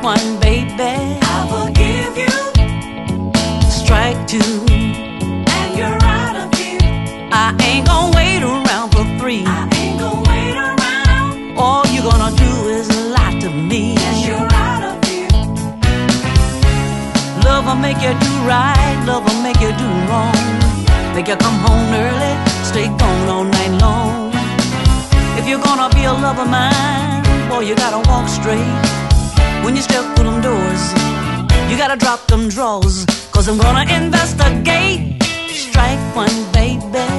one, baby. I forgive you. Strike two, And you're out of here. I ain't gonna wait around for three. I ain't gonna wait around. All you're gonna do is lie to me. And you're out of here. Love will make you do right, love will make you do wrong. Make you come home early, stay gone all night long. If you're gonna be a lover of mine, boy, you gotta walk straight. When you step through them doors, you gotta drop them drawers. 'Cause I'm gonna investigate. Strike one, baby.